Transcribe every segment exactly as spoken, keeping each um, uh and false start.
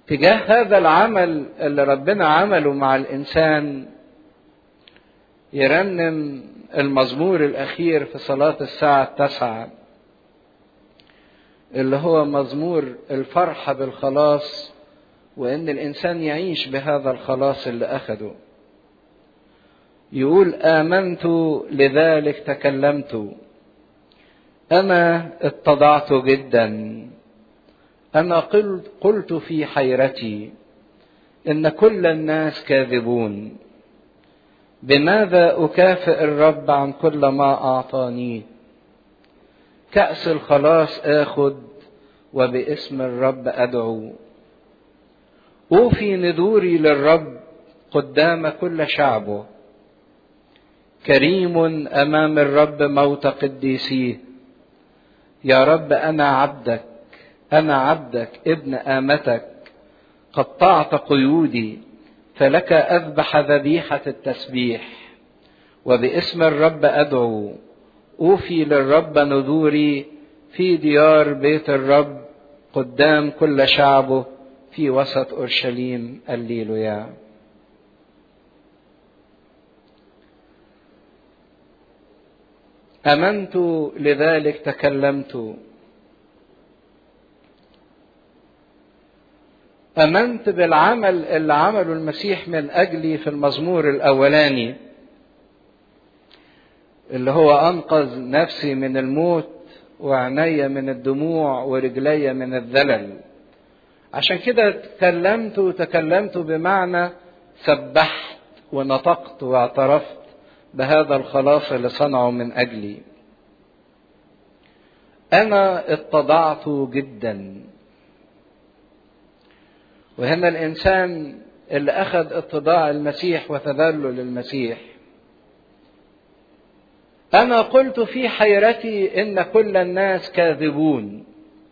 تجاه هذا العمل اللي ربنا عمله مع الإنسان يرنم المزمور الأخير في صلاة الساعة التاسعة اللي هو مزمور الفرحة بالخلاص، وإن الإنسان يعيش بهذا الخلاص اللي أخده. يقول: آمنت لذلك تكلمت، أنا اتضعت جدا، أنا قلت, قلت في حيرتي إن كل الناس كاذبون، بماذا أكافئ الرب عن كل ما أعطانيه؟ كأس الخلاص آخذ وباسم الرب أدعو، أوفي نذوري للرب قدام كل شعبه، كريم أمام الرب موت قديسيه. يا رب أنا عبدك، أنا عبدك ابن آمتك، قطعت قيودي، فلك أذبح ذبيحة التسبيح، وباسم الرب أدعو، أوفي للرب نذوري في ديار بيت الرب قدام كل شعبه في وسط أورشليم. هللويا. آمنت لذلك تكلمت. آمنت بالعمل اللي عمله المسيح من أجلي في المزمور الأولاني، اللي هو أنقذ نفسي من الموت وعيني من الدموع ورجلي من الذلل. عشان كده تكلمت تكلمت بمعنى سبحت ونطقت واعترفت بهذا الخلاص اللي صنعه من أجلي. أنا اتضعت جدا. وهنا الإنسان اللي أخذ اتضاع المسيح وتذلل المسيح. أنا قلت في حيرتي إن كل الناس كاذبون.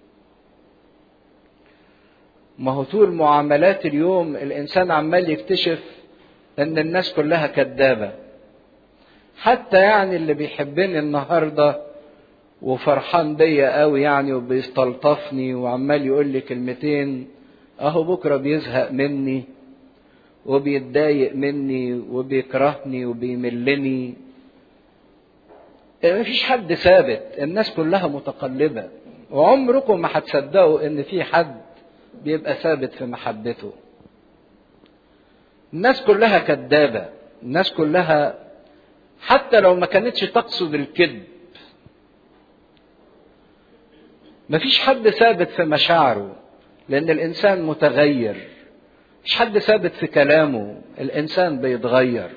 ما هو طول معاملات اليوم الإنسان عمال يكتشف إن الناس كلها كذابة. حتى يعني اللي بيحبني النهارده وفرحان بيا قوي يعني وبيستلطفني وعمال يقول لي كلمتين، اهو بكره بيزهق مني وبيتضايق مني وبيكرهني وبيملني. مفيش حد ثابت، الناس كلها متقلبة، وعمركم ما هتصدقوا ان في حد بيبقى ثابت في محبته. الناس كلها كذابة، الناس كلها حتى لو ما كانتش تقصد الكذب. مفيش حد ثابت في مشاعره لأن الإنسان متغير. مفيش حد ثابت في كلامه، الإنسان بيتغير.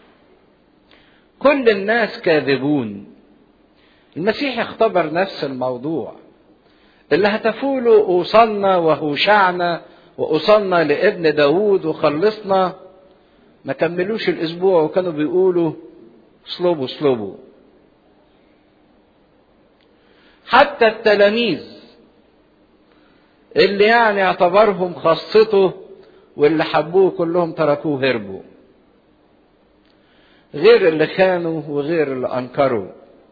كل الناس كاذبون. المسيح اختبر نفس الموضوع اللي هتفوا له أوصلنا وهوشعنا وأوصلنا لابن داود وخلصنا. ما كملوش الأسبوع وكانوا بيقولوا اصلبوا اصلبوا. حتى التلاميذ اللي يعني اعتبرهم خاصته واللي حبوه كلهم تركوه هربوا، غير اللي خانوا وغير اللي انكروا.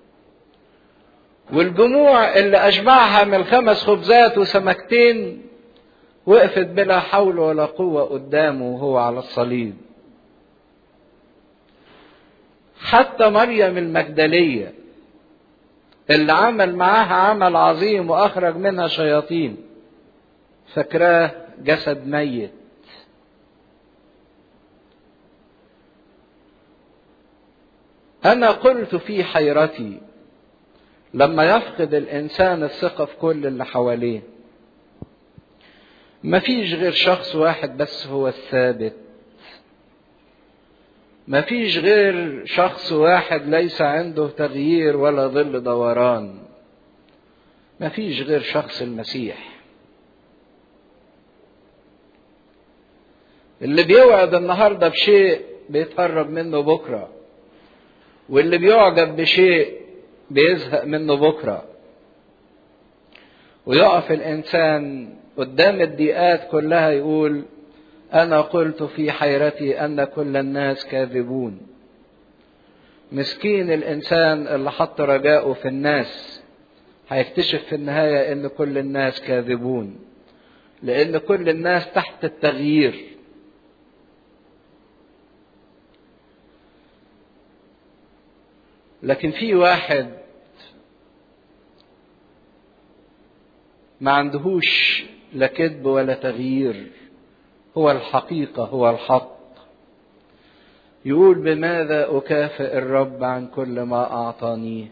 والجموع اللي اشبعها من الخمس خبزات وسمكتين وقفت بلا حول ولا قوة قدامه وهو على الصليب. حتى مريم المجدلية اللي عمل معاها عمل عظيم واخرج منها شياطين فاكراه جسد ميت. انا قلت في حيرتي. لما يفقد الانسان الثقة في كل اللي حواليه، مفيش غير شخص واحد بس هو الثابت. مفيش غير شخص واحد ليس عنده تغيير ولا ظل دوران. مفيش غير شخص المسيح اللي بيوعد النهاردة بشيء بيتهرب منه بكرة، واللي بيعجب بشيء بيزهق منه بكرة. ويقف الإنسان قدام الضيقات كلها يقول أنا قلت في حيرتي أن كل الناس كاذبون. مسكين الإنسان اللي حط رجاءه في الناس هيكتشف في النهاية أن كل الناس كاذبون، لأن كل الناس تحت التغيير. لكن في واحد ما عندهوش لا كذب ولا تغيير، هو الحقيقة، هو الحق. يقول بماذا أكافئ الرب عن كل ما أعطانيه؟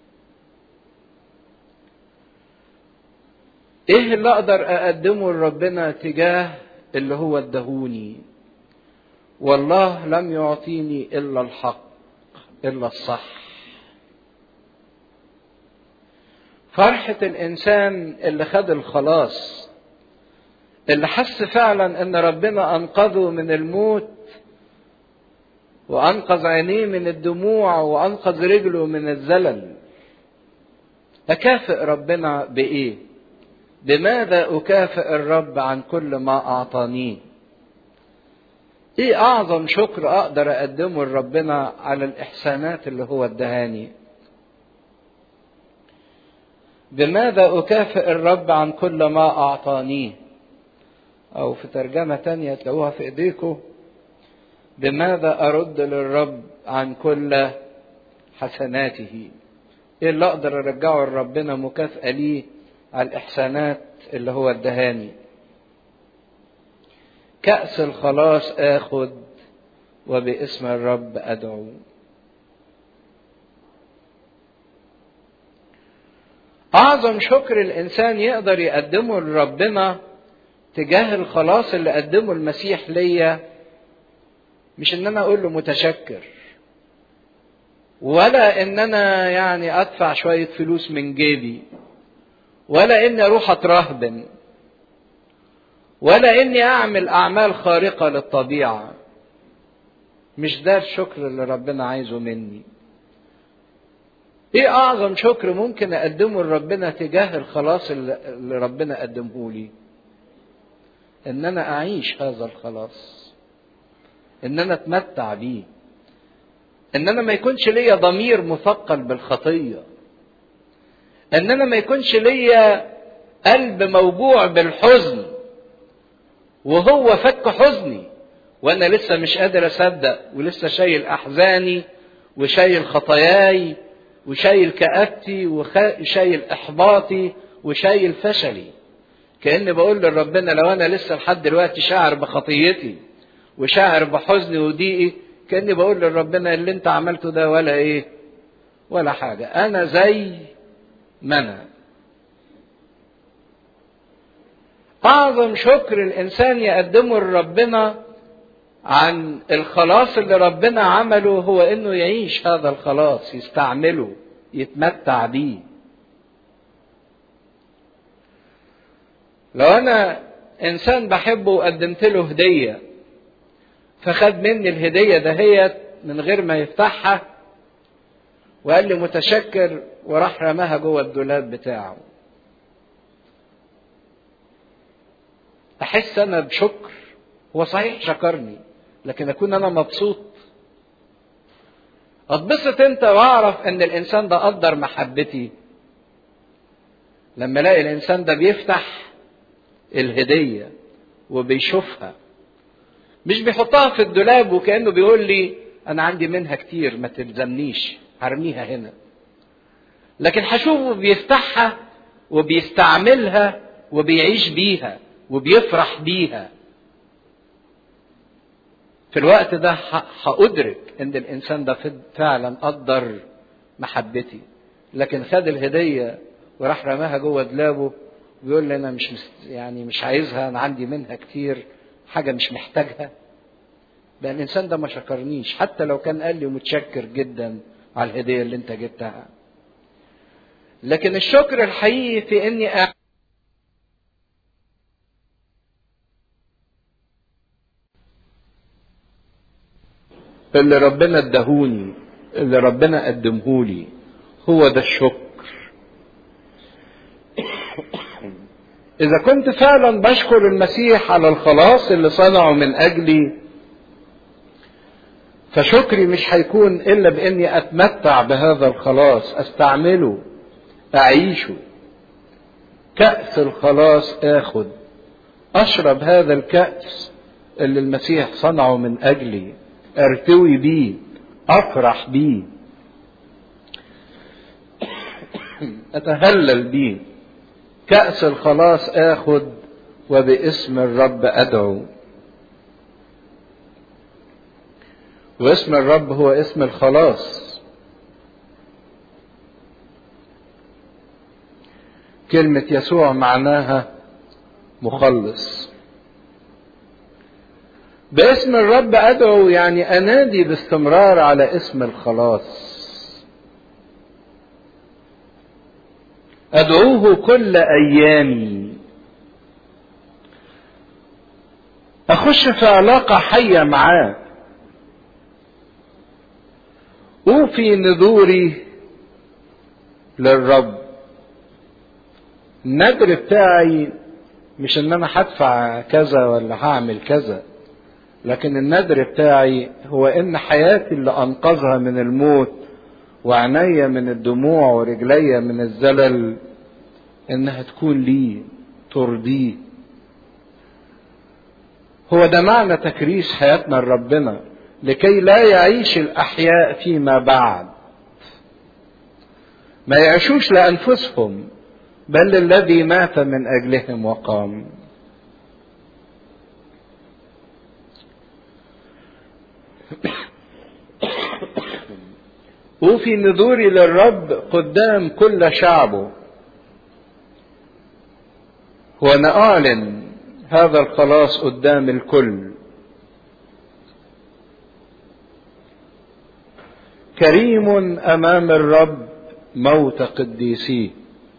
إيه اللي أقدر أقدمه لربنا تجاه اللي هو ادهوني؟ والله لم يعطيني إلا الحق، إلا الصح. فرحة الإنسان اللي خد الخلاص، اللي حس فعلا إن ربنا أنقذه من الموت وأنقذ عينيه من الدموع وأنقذ رجله من الزلل. أكافئ ربنا بإيه؟ بماذا أكافئ الرب عن كل ما أعطانيه؟ إيه أعظم شكر أقدر أقدمه لربنا على الإحسانات اللي هو ادهاني؟ بماذا أكافئ الرب عن كل ما أعطانيه؟ أو في ترجمة تانية تلاقوها في إيديكم، بماذا أرد للرب عن كل حسناته؟ إيه اللي أقدر أرجعه لربنا مكافأة ليه على الإحسانات اللي هو ادهاني؟ كأس الخلاص آخذ وباسم الرب أدعو. أعظم شكر الإنسان يقدر يقدمه لربنا تجاه الخلاص اللي قدمه المسيح ليا، مش إن أنا أقول له متشكر، ولا إن أنا يعني أدفع شوية فلوس من جيبي، ولا إني أروح أترهبن، ولا إني أعمل أعمال خارقة للطبيعة. مش ده الشكر اللي ربنا عايزه مني. ايه اعظم شكر ممكن اقدمه لربنا تجاه الخلاص اللي ربنا قدمه لي؟ ان انا اعيش هذا الخلاص، ان انا اتمتع بيه، ان انا ما يكونش ليا ضمير مثقل بالخطية، ان انا ما يكونش ليا قلب موجوع بالحزن وهو فك حزني وانا لسه مش قادر اصدق، ولسه شايل احزاني وشايل خطاياي وشايل كآبتي وشايل إحباطي وشايل فشلي. كأني بقول لربنا لو أنا لسه لحد دلوقتي شاعر بخطيتي وشاعر بحزني وضيقي، كأني بقول لربنا اللي أنت عملته ده ولا إيه ولا حاجة، أنا زي ما أنا. أعظم شكر الإنسان يقدمه لربنا عن الخلاص اللي ربنا عمله هو انه يعيش هذا الخلاص، يستعمله، يتمتع بيه. لو انا انسان بحبه وقدمت له هدية فخد مني الهدية دهيت من غير ما يفتحها وقال لي متشكر وراح رماها جوه الدولاب بتاعه، احس انا بشكر. هو صحيح شكرني لكن اكون انا مبسوط؟ اتبسط انت واعرف ان الانسان ده قدر محبتي لما الاقي الانسان ده بيفتح الهدية وبيشوفها، مش بيحطها في الدولاب وكأنه بيقول لي انا عندي منها كتير ما تلزمنيش هرميها هنا، لكن هشوفه بيفتحها وبيستعملها وبيعيش بيها وبيفرح بيها. في الوقت ده هأدرك ان الانسان ده فعلا قدر محبتي. لكن خد الهدية وراح رماها جوه دولابه ويقول لي انا مش يعني مش عايزها، انا عندي منها كتير، حاجة مش محتاجها، بقى الانسان ده ما شكرنيش حتى لو كان قال لي متشكر جدا على الهدية اللي انت جبتها. لكن الشكر الحقيقي في اني أ... اللي ربنا ادهوني، اللي ربنا قدمهولي، هو ده الشكر. إذا كنت فعلا بشكر المسيح على الخلاص اللي صنعه من أجلي، فشكري مش هيكون إلا بإني أتمتع بهذا الخلاص، أستعمله، أعيشه. كأس الخلاص آخد اشرب هذا الكأس اللي المسيح صنعه من اجلي، ارتوي بيه، افرح بيه، اتهلل بيه. كأس الخلاص اخد وباسم الرب ادعو. واسم الرب هو اسم الخلاص. كلمة يسوع معناها مخلص. باسم الرب ادعو يعني انادي باستمرار على اسم الخلاص. ادعوه كل ايامي. اخش في علاقة حية معاه. اوفي نذوري للرب. النذر بتاعي مش ان انا هدفع كذا ولا هعمل كذا، لكن النذر بتاعي هو ان حياتي اللي انقذها من الموت وعينيا من الدموع ورجليا من الزلل انها تكون لي ترضيه. هو ده معنى تكريس حياتنا لربنا، لكي لا يعيش الاحياء فيما بعد. ما يعيشوش لانفسهم، بل الذي مات من اجلهم وقام. اوفي نذوري للرب قدام كل شعبه، وانا اعلن هذا الخلاص قدام الكل. كريم امام الرب موت قديسيه.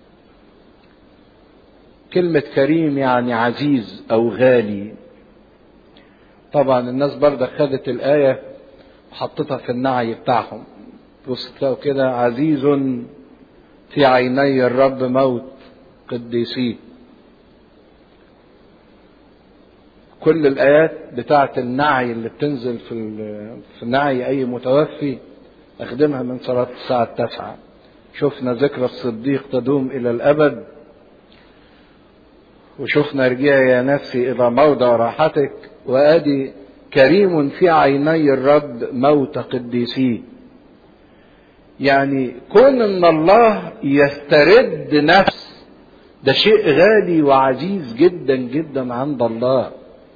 كلمة كريم يعني عزيز او غالي. طبعا الناس برضه خدت الآية وحطتها في النعي بتاعهم. بص تلاقوا كده عزيز في عيني الرب موت قديسيه. كل الآيات بتاعت النعي اللي بتنزل في في نعي أي متوفي أخدمها من صلاة الساعة التاسعة. شفنا ذكرى الصديق تدوم إلى الأبد، وشفنا ارجعي يا نفسي إلى موضع راحتك، وآدي كريم في عيني الرب موت قديسيه. يعني كون ان الله يسترد نفس، ده شيء غالي وعزيز جدا جدا عند الله.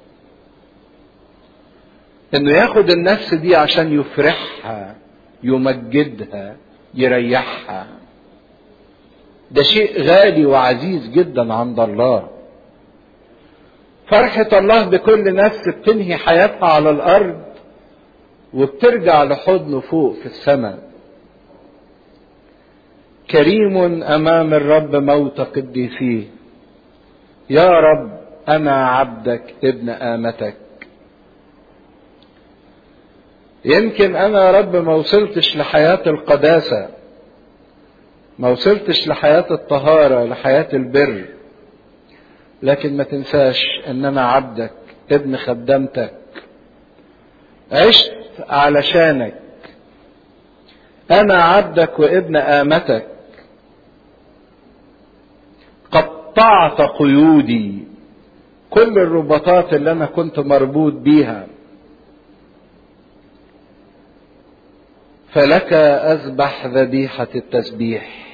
انه ياخد النفس دي عشان يفرحها، يمجدها، يريحها، ده شيء غالي وعزيز جدا عند الله. فرحة الله بكل نفس بتنهي حياتها على الارض وبترجع لحضنه فوق في السماء. كريم امام الرب موت قديسيه. يا رب انا عبدك ابن امتك. يمكن انا يا رب ما وصلتش لحياة القداسة، ما وصلتش لحياة الطهارة، لحياة البر، لكن ما تنساش ان انا عبدك ابن خدمتك، عشت علشانك. انا عبدك وابن امتك. قطعت قيودي، كل الرباطات اللي انا كنت مربوط بيها. فلك اذبح ذبيحة التسبيح.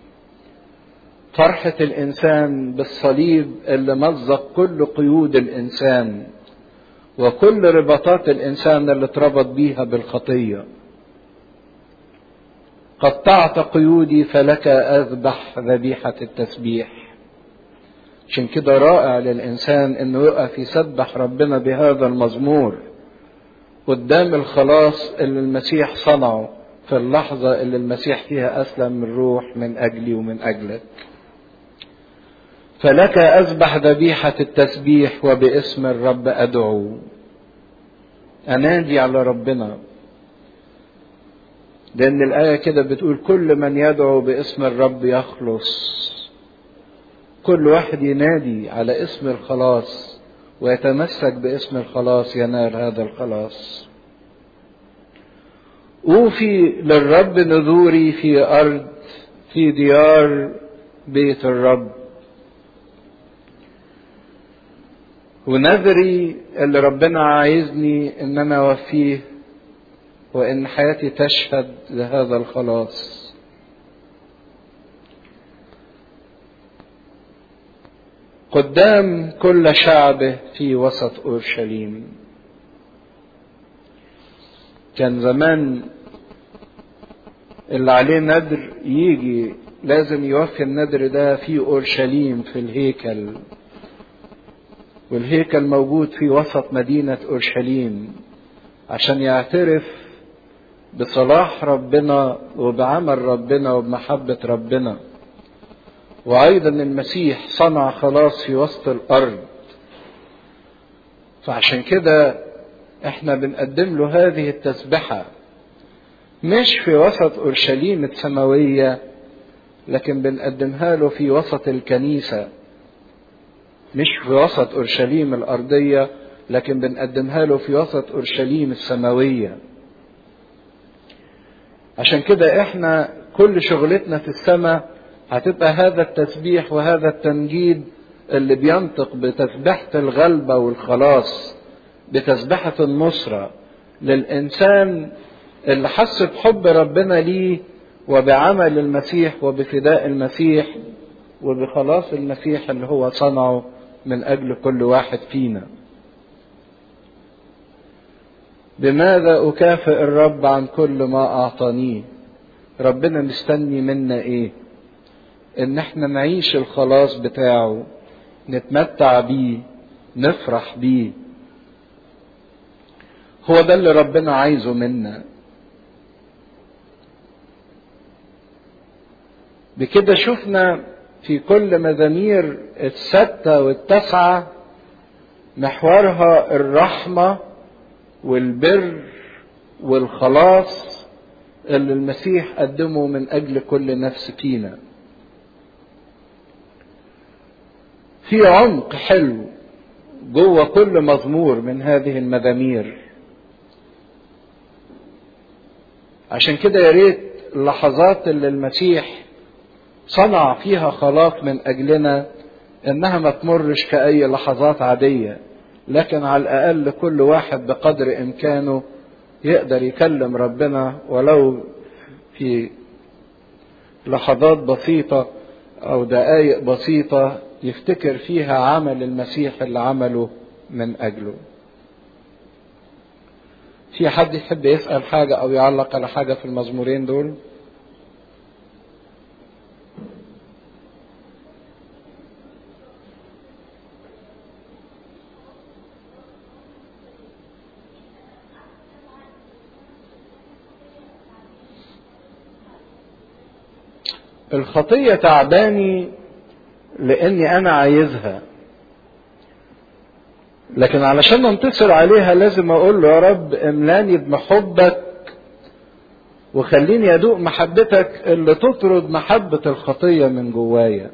فرحة الانسان بالصليب اللي مزق كل قيود الانسان وكل رباطات الانسان اللي اتربط بيها بالخطية. قطعت قيودي فلك اذبح ذبيحة التسبيح. عشان كده رائع للانسان انه يقف يسبح ربنا بهذا المزمور قدام الخلاص اللي المسيح صنعه في اللحظة اللي المسيح فيها اسلم الروح من اجلي ومن اجلك. فلك اذبح ذبيحة التسبيح وباسم الرب ادعو. انادي على ربنا، لان الاية كده بتقول كل من يدعو باسم الرب يخلص. كل واحد ينادي على اسم الخلاص ويتمسك باسم الخلاص ينال هذا الخلاص. اوفي للرب نذوري في ارض في ديار بيت الرب. ونذري اللي ربنا عايزني ان انا اوفيه، وان حياتي تشهد لهذا الخلاص. قدام كل شعبه في وسط اورشليم. كان زمان اللي عليه نذر يجي لازم يوفي النذر ده في اورشليم في الهيكل، والهيكل موجود في وسط مدينة اورشليم عشان يعترف بصلاح ربنا وبعمل ربنا وبمحبة ربنا. وايضا المسيح صنع خلاص في وسط الارض، فعشان كده احنا بنقدم له هذه التسبحة مش في وسط اورشليم السماوية، لكن بنقدمها له في وسط الكنيسة، مش في وسط اورشليم الارضية، لكن بنقدمها له في وسط اورشليم السماوية. عشان كده احنا كل شغلتنا في السماء هتبقى هذا التسبيح وهذا التمجيد اللي بينطق بتسبحة الغلبة والخلاص، بتسبحة النصرة للإنسان اللي حس بحب ربنا ليه وبعمل المسيح وبفداء المسيح وبخلاص المسيح اللي هو صنعه من أجل كل واحد فينا. بماذا أكافئ الرب عن كل ما أعطانيه؟ ربنا مستني منا إيه؟ إن احنا نعيش الخلاص بتاعه، نتمتع بيه، نفرح بيه. هو ده اللي ربنا عايزه منا. بكده شفنا في كل مزامير الستة والتسعة محورها الرحمة والبر والخلاص اللي المسيح قدمه من أجل كل نفس فينا. في عمق حلو جوه كل مزمور من هذه المزامير. عشان كده يا ريت اللحظات اللي المسيح صنع فيها خلاص من أجلنا إنها ما تمرش كأي لحظات عادية، لكن على الأقل كل واحد بقدر إمكانه يقدر يكلم ربنا ولو في لحظات بسيطة أو دقائق بسيطة يفتكر فيها عمل المسيح اللي عمله من أجله. في حد يحب يسأل حاجة أو يعلق على حاجة في المزمورين دول؟ الخطية تعباني لأني أنا عايزها، لكن علشان انتصر عليها لازم أقول له يا رب املاني بمحبك وخليني أدوق محبتك اللي تطرد محبة الخطية من جوايا.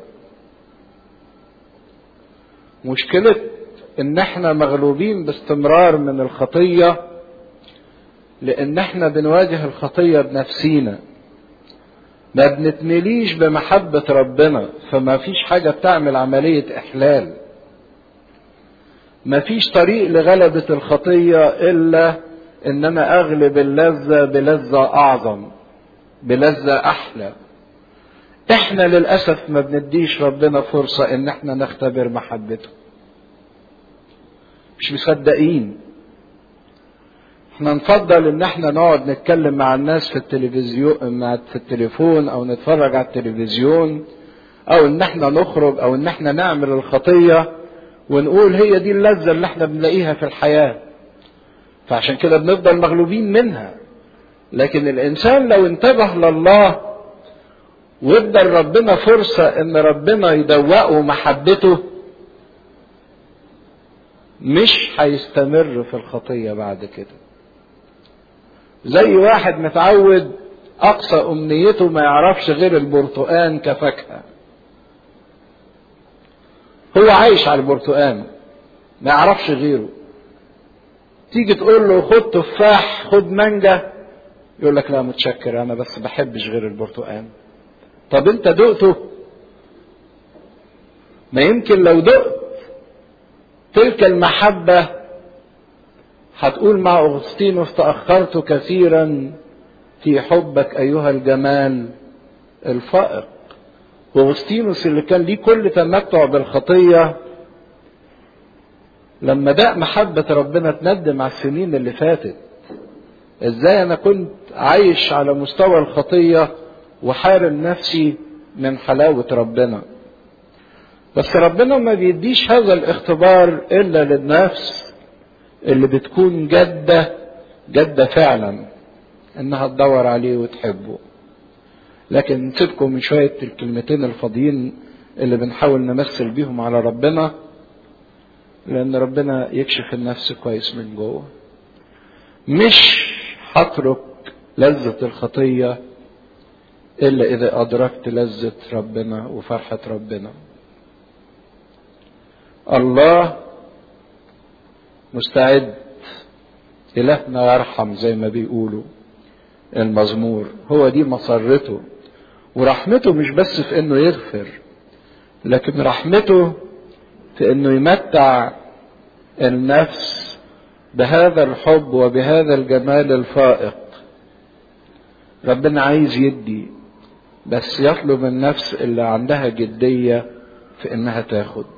مشكلة إن احنا مغلوبين باستمرار من الخطية لأن احنا بنواجه الخطية بنفسينا، ما بنتمليش بمحبة ربنا، فما فيش حاجة بتعمل عملية إحلال. ما فيش طريق لغلبة الخطية إلا إن أنا أغلب اللذة بلذة أعظم، بلذة أحلى. إحنا للأسف ما بنديش ربنا فرصة إن إحنا نختبر محبته، مش مصدقين. احنا نفضل ان احنا نقعد نتكلم مع الناس في التلفزيون، مع في التليفون، او نتفرج على التلفزيون، او ان احنا نخرج، او ان احنا نعمل الخطية ونقول هي دي اللذة اللي احنا بنلاقيها في الحياة، فعشان كده بنفضل مغلوبين منها. لكن الانسان لو انتبه لله وادى ربنا فرصة ان ربنا يدوقه محبته مش هيستمر في الخطية بعد كده. زي واحد متعود اقصى امنيته ما يعرفش غير البرتقان كفاكهة، هو عايش على البرتقان ما يعرفش غيره. تيجي تقول له خد تفاح، خد مانجا، يقول لك لا متشكر انا بس بحبش غير البرتقان. طب انت دقته؟ ما يمكن لو دقت تلك المحبة هتقول مع أغسطينوس تأخرت كثيرا في حبك أيها الجمال الفائق. وأغسطينوس اللي كان ليه كل تمتع بالخطية لما داق محبة ربنا تندم على السنين اللي فاتت. ازاي انا كنت عايش على مستوى الخطية وحارم نفسي من حلاوة ربنا. بس ربنا ما بيديش هذا الاختبار الا للنفس اللي بتكون جادة جادة فعلا انها تدور عليه وتحبه. لكن نسيبكم من شوية الكلمتين الفاضيين اللي بنحاول نمثل بيهم على ربنا، لان ربنا يكشف النفس كويس من جوه. مش هترك لذة الخطية الا اذا ادركت لذة ربنا وفرحة ربنا. الله مستعد، إلهنا يرحم زي ما بيقولوا المزمور، هو دي مسرته. ورحمته مش بس في انه يغفر، لكن رحمته في انه يمتع النفس بهذا الحب وبهذا الجمال الفائق. ربنا عايز يدي، بس يطلب النفس اللي عندها جدية في انها تاخد.